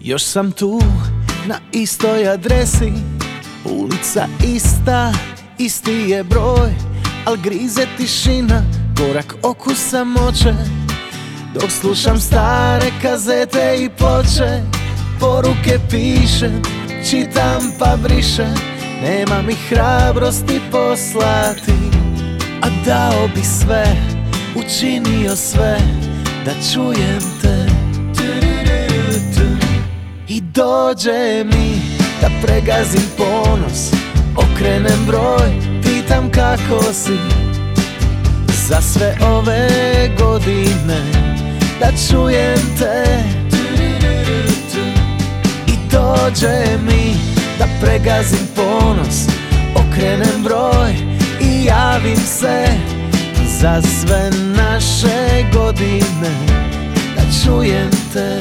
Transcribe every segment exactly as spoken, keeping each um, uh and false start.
Još sam tu, na istoj adresi, ulica ista, isti je broj, al grize tišina, korak oku samoće. Dok slušam stare kazete i ploče, poruke pišem, čitam pa brišem, nema mi hrabrosti poslati. A dao bi sve, učinio sve, da čujem te. I dođe mi da pregazim ponos, okrenem broj, pitam kako si. Za sve ove godine da čujem te. I dođe mi da pregazim ponos, okrenem broj i javim se. Za sve naše godine da čujem te.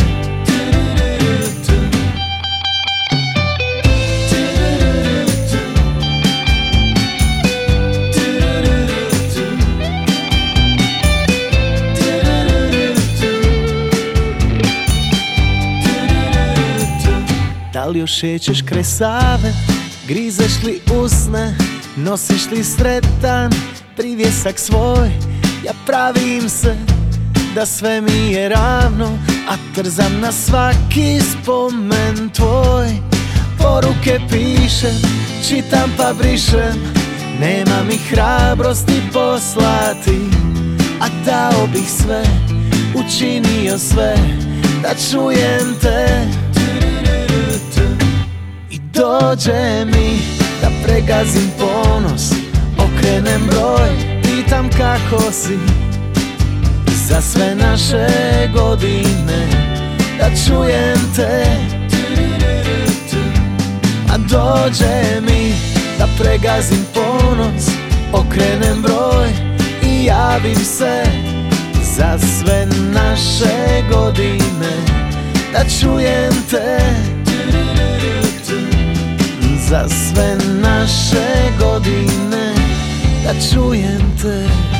Da li još šećeš kraj Save, grizeš li usne, nosiš li sretan privjesak svoj? Ja pravim se da sve mi je ravno, a trzam na svaki spomen tvoj. Poruke pišem, čitam pa brišem, nema mi hrabrosti poslati. A dao bih sve, učinio sve, da čujem te. I dođe mi da pregazim ponos, okrenem broj, pitam kako si. Za sve naše godine da čujem te. A dođe mi da pregazim ponos, okrenem broj i javim se. Za sve naše godine da čujem te. Za sve naše godine da čujem te.